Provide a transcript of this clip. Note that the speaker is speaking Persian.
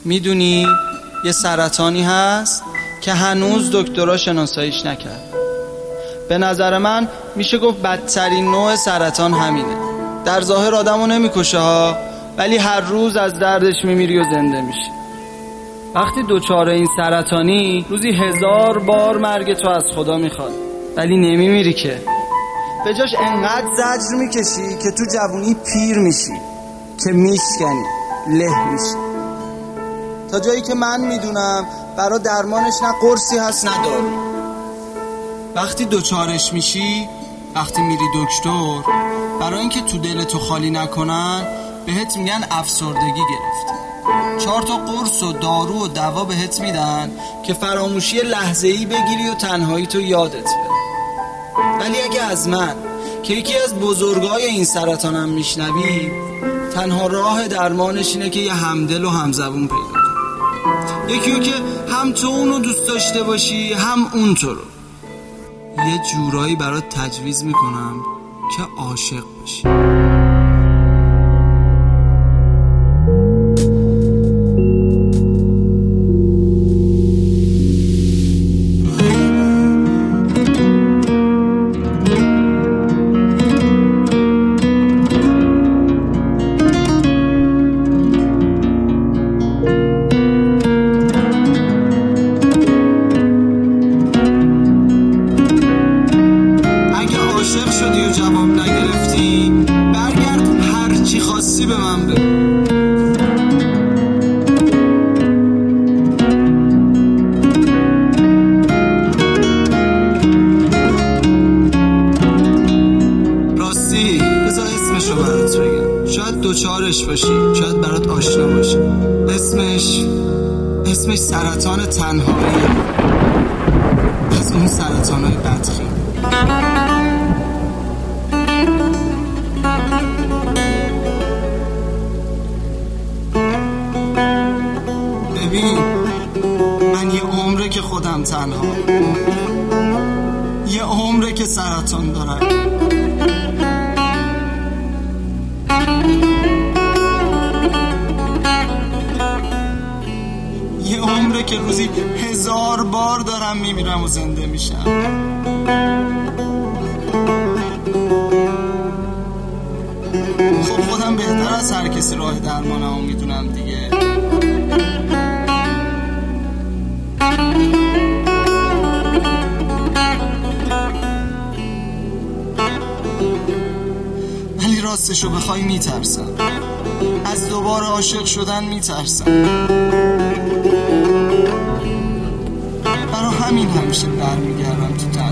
میدونی یه سرطانی هست که هنوز دکترها شناساییش نکرد. به نظر من میشه گفت بدترین نوع سرطان همینه. در ظاهر آدمو نمیکشه ها، ولی هر روز از دردش میمیری و زنده میشی. وقتی دچار این سرطانی روزی 1000 بار مرگ تو از خدا میخواد، ولی نمیمیری که. به جاش انقدر زجر میکشی که تو جوونی پیر میشی، که میشکنی، له میشی. تا جایی که من میدونم برای درمانش نه قرصی هست نه دارو. وقتی دچارش میشی، وقتی میری دکتر، برای اینکه تو دلتو خالی نکنن بهت میگن افسردگی گرفتی. 4 تا قرص و دارو و دوا بهت میدن که فراموشی لحظه‌ای بگیری و تنهایی تو یادت بره. ولی اگه از من که یکی از بزرگای این سرطانم میشنوی، تنها راه درمانش اینه که یه همدل و همزبون پیدا کنی، یکیو که هم تو اونو دوست داشته باشی هم اون تو رو. یه جورایی برات تجویز میکنم که عاشق باشی. شدی و جواب نگرفتی، برگرد هر چی خواستی به من بگو. راستی بذار اسمشو برات بگم، شاید دوچارش باشی، شاید برات آشنا باشه. اسمش سرطان تنهایی، از اون سرطانای بدخیم. ببین، من یه عمره که خودم تنها، یه عمره که سرطان دارم، یه عمره که روزی 1000 بار دارم میمیرم و زنده میشم. خب خودم بهتر از هر کسی راه درمانمو میدونم دیگه. ولی راستشو بخوای میترسم، از دوباره عاشق شدن میترسم. برای همین همیشه برمیگردم تو